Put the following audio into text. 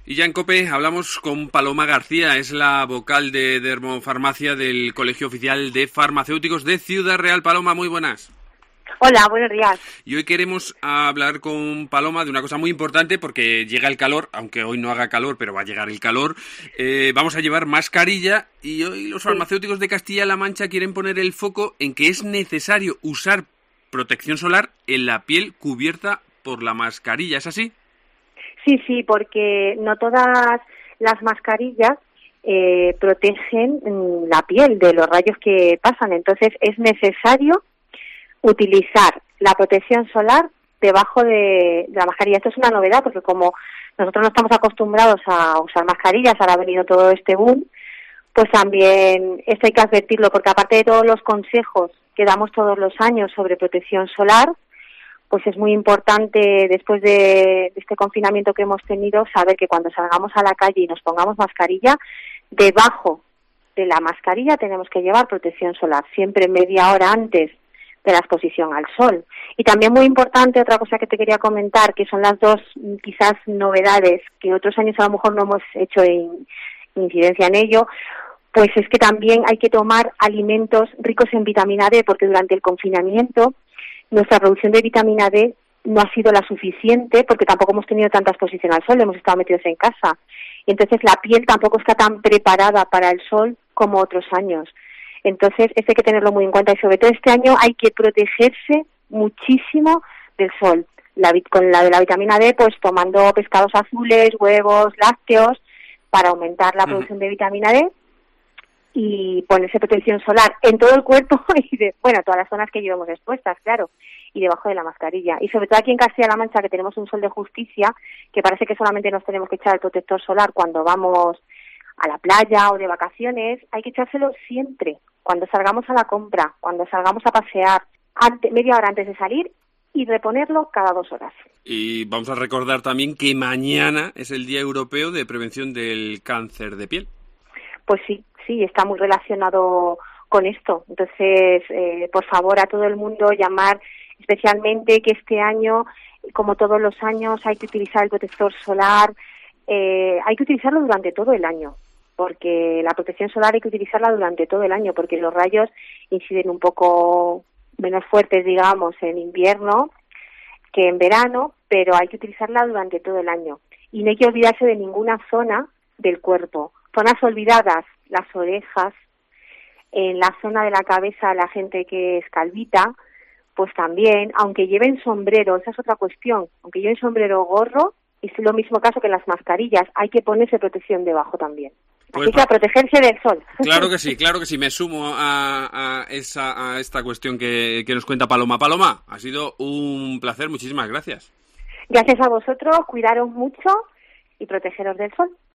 Y ya en COPE hablamos con Paloma García, es la vocal de Dermofarmacia del Colegio Oficial de Farmacéuticos de Ciudad Real. Paloma, muy buenas. Hola, buenos días. Y hoy queremos hablar con Paloma de una cosa muy importante porque llega el calor, aunque hoy no haga calor, pero va a llegar el calor. Vamos a llevar mascarilla y hoy los farmacéuticos de Castilla-La Mancha quieren poner el foco en que es necesario usar protección solar en la piel cubierta por la mascarilla. ¿Es así? Sí, porque no todas las mascarillas protegen la piel de los rayos que pasan. Entonces es necesario utilizar la protección solar debajo de la mascarilla. Esto es una novedad porque como nosotros no estamos acostumbrados a usar mascarillas, ahora ha venido todo este boom, pues también esto hay que advertirlo porque aparte de todos los consejos que damos todos los años sobre protección solar, pues es muy importante después de este confinamiento que hemos tenido saber que cuando salgamos a la calle y nos pongamos mascarilla, debajo de la mascarilla tenemos que llevar protección solar, siempre media hora antes de la exposición al sol. Y también muy importante, otra cosa que te quería comentar, que son las dos quizás novedades que otros años a lo mejor no hemos hecho incidencia en ello, pues es que también hay que tomar alimentos ricos en vitamina D, porque durante el confinamiento nuestra producción de vitamina D no ha sido la suficiente porque tampoco hemos tenido tanta exposición al sol, hemos estado metidos en casa. Y entonces la piel tampoco está tan preparada para el sol como otros años. Entonces esto hay que tenerlo muy en cuenta y sobre todo este año hay que protegerse muchísimo del sol. Con la de la vitamina D, pues tomando pescados azules, huevos, lácteos, para aumentar la producción de vitamina D y ponerse protección solar en todo el cuerpo y todas las zonas que llevamos expuestas, claro, y debajo de la mascarilla. Y sobre todo aquí en Castilla-La Mancha, que tenemos un sol de justicia, que parece que solamente nos tenemos que echar el protector solar cuando vamos a la playa o de vacaciones, hay que echárselo siempre, cuando salgamos a la compra, cuando salgamos a pasear, media hora antes de salir y reponerlo cada 2 horas. Y vamos a recordar también que mañana es el Día Europeo de Prevención del Cáncer de Piel. Pues sí, está muy relacionado con esto. Entonces, por favor, a todo el mundo llamar, especialmente que este año, como todos los años, hay que utilizar el protector solar, hay que utilizarlo durante todo el año, porque la protección solar hay que utilizarla durante todo el año, porque los rayos inciden un poco menos fuertes, digamos, en invierno que en verano, pero hay que utilizarla durante todo el año. Y no hay que olvidarse de ninguna zona del cuerpo. Zonas olvidadas, las orejas, en la zona de la cabeza la gente que es calvita, pues también, aunque lleven sombrero, esa es otra cuestión, aunque lleven sombrero o gorro, es lo mismo caso que en las mascarillas, hay que ponerse protección debajo también. Así que a protegerse del sol. Claro que sí, me sumo a esta cuestión que nos cuenta Paloma. Paloma, ha sido un placer, muchísimas gracias. Gracias a vosotros, cuidaros mucho y protegeros del sol.